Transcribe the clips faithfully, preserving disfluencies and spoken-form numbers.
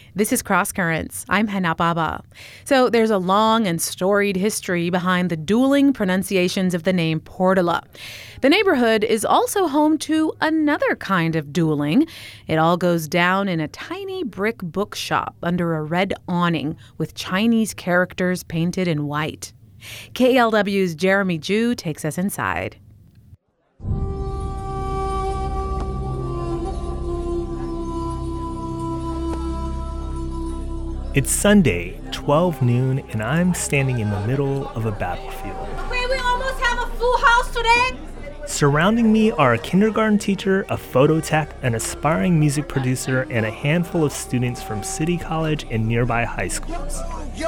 This is Cross Currents. I'm Hana Baba. So there's a long and storied history behind the dueling pronunciations of the name Portola. The neighborhood is also home to another kind of dueling. It all goes down in a tiny brick bookshop under a red awning with Chinese characters painted in white. K L W's Jeremy Ju takes us inside. It's Sunday, twelve noon, and I'm standing in the middle of a battlefield. Wait, we almost have a full house today? Surrounding me are a kindergarten teacher, a photo tech, an aspiring music producer, and a handful of students from City College and nearby high schools.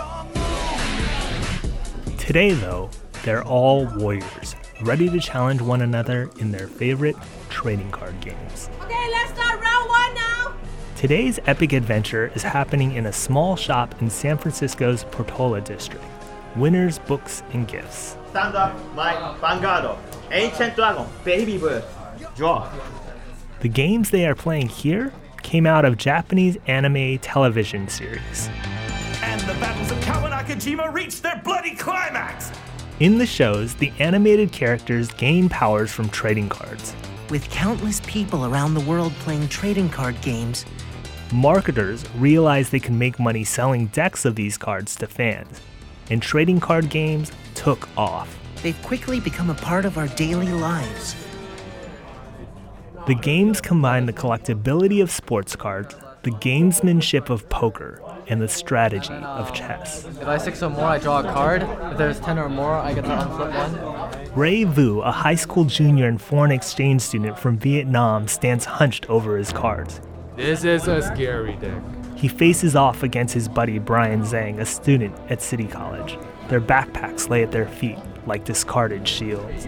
Today, though, they're all warriors, ready to challenge one another in their favorite trading card games. Okay, let's start round one now. Today's epic adventure is happening in a small shop in San Francisco's Portola district. Winners, books, and gifts. Stand up, Mike, Vanguardo, Ancient Dragon, Baby Bird, Draw. The games they are playing here came out of Japanese anime television series. And the battles of Kawanakajima reach their bloody climax! In the shows, the animated characters gain powers from trading cards. With countless people around the world playing trading card games, marketers realized they could make money selling decks of these cards to fans, and trading card games took off. They've quickly become a part of our daily lives. The games combine the collectability of sports cards, the gamesmanship of poker, and the strategy of chess. If I stick some more, I draw a card. If there's ten or more, I get to unflip one. Ray Vu, a high school junior and foreign exchange student from Vietnam, stands hunched over his cards. This is a scary deck. He faces off against his buddy Brian Zhang, a student at City College. Their backpacks lay at their feet like discarded shields.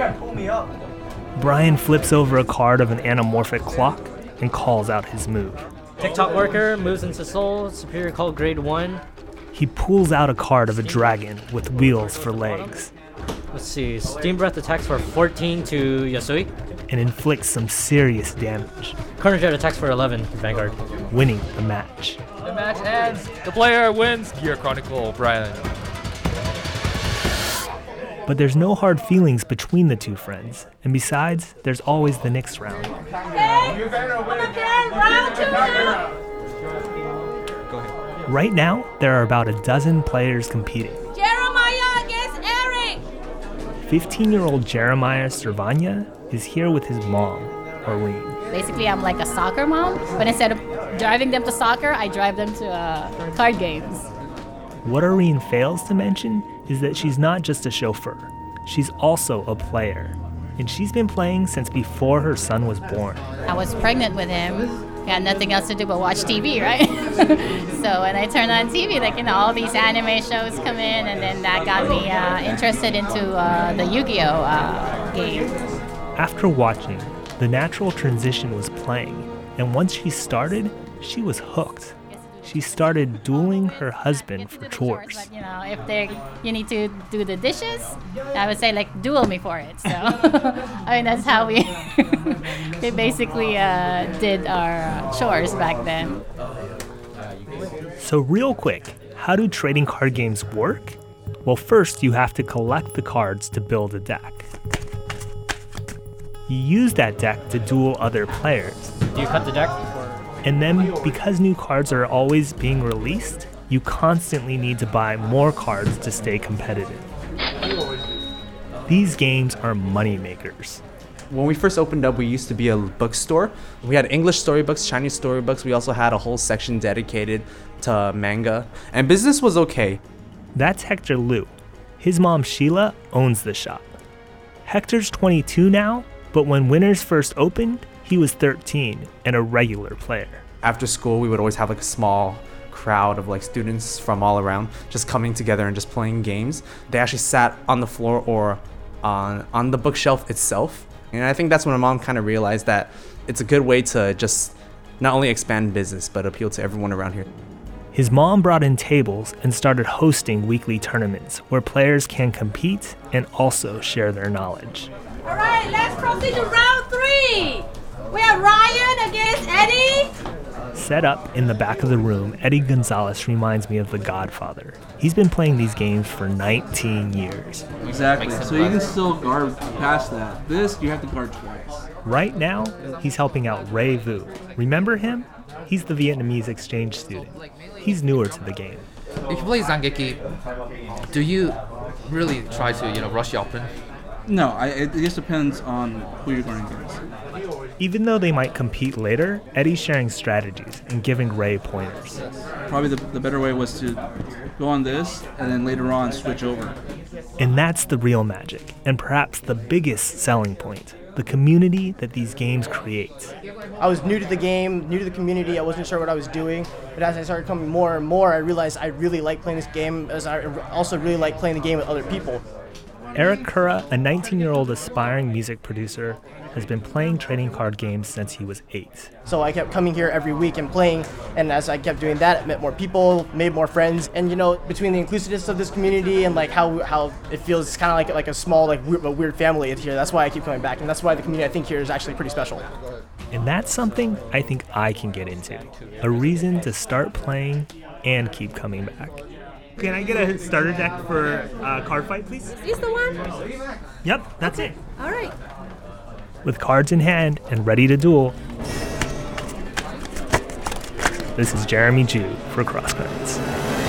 Brian flips over a card of an anamorphic clock and calls out his move. TikTok worker moves into Seoul, superior code grade one. He pulls out a card of a dragon with wheels for legs. Let's see, Steam Breath attacks for fourteen to Yasui. And inflicts some serious damage. Corner Jet attacks for eleven, Vanguard. Winning the match. The match ends. The player wins. Gear Chronicle, Brian. But there's no hard feelings between the two friends. And besides, there's always the next round. Okay, okay, round two now. Right now, there are about a dozen players competing. Jeremiah against Eric. fifteen-year-old Jeremiah Servania is here with his mom, Arlene. Basically, I'm like a soccer mom, but instead of driving them to soccer, I drive them to uh, card games. What Arlene fails to mention is that she's not just a chauffeur. She's also a player. And she's been playing since before her son was born. I was pregnant with him. I had nothing else to do but watch T V, right? So when I turned on T V, like, you know, all these anime shows come in, and then that got me uh, interested into uh, the Yu-Gi-Oh uh, game. After watching, the natural transition was playing, and once she started, she was hooked. She started dueling her husband for chores. But, you know, if they you need to do the dishes, I would say, like, duel me for it. So, I mean, that's how we we basically uh, did our chores back then. So real quick, how do trading card games work? Well, first you have to collect the cards to build a deck. You use that deck to duel other players. Do you cut the deck? And then, because new cards are always being released, you constantly need to buy more cards to stay competitive. These games are money makers. When we first opened up, we used to be a bookstore. We had English storybooks, Chinese storybooks. We also had a whole section dedicated to manga. And business was okay. That's Hector Liu. His mom, Sheila, owns the shop. Hector's twenty-two now, but when Winners first opened, he was thirteen and a regular player. After school, we would always have like a small crowd of like students from all around just coming together and just playing games. They actually sat on the floor or on on the bookshelf itself. And I think that's when my mom kind of realized that it's a good way to just not only expand business, but appeal to everyone around here. His mom brought in tables and started hosting weekly tournaments where players can compete and also share their knowledge. All right, let's proceed to round three. We have Ryan against Eddie. Set up in the back of the room, Eddie Gonzalez reminds me of The Godfather. He's been playing these games for nineteen years. Exactly, so you can still guard past that. This, you have to guard twice. Right now, he's helping out Ray Vu. Remember him? He's the Vietnamese exchange student. He's newer to the game. If you play Zangeki, do you really try to, you know, rush your opponent? No, I, it just depends on who you're going against. Even though they might compete later, Eddie's sharing strategies and giving Ray pointers. Probably the, the better way was to go on this and then later on switch over. And that's the real magic, and perhaps the biggest selling point, the community that these games create. I was new to the game, new to the community, I wasn't sure what I was doing, but as I started coming more and more, I realized I really like playing this game, as I also really like playing the game with other people. Eric Cura, a nineteen-year-old aspiring music producer, has been playing trading card games since he was eight. So I kept coming here every week and playing, and as I kept doing that, I met more people, made more friends, and you know, between the inclusiveness of this community and like how how it feels, it's kind of like like a small like weird, a weird family here. That's why I keep coming back, and that's why the community I think here is actually pretty special. And that's something I think I can get into, a reason to start playing and keep coming back. Can I get a starter deck for uh, card fight, please? Is this the one? Yep, that's okay. it. All right. With cards in hand and ready to duel, this is Jeremy Jew for Cross Currents.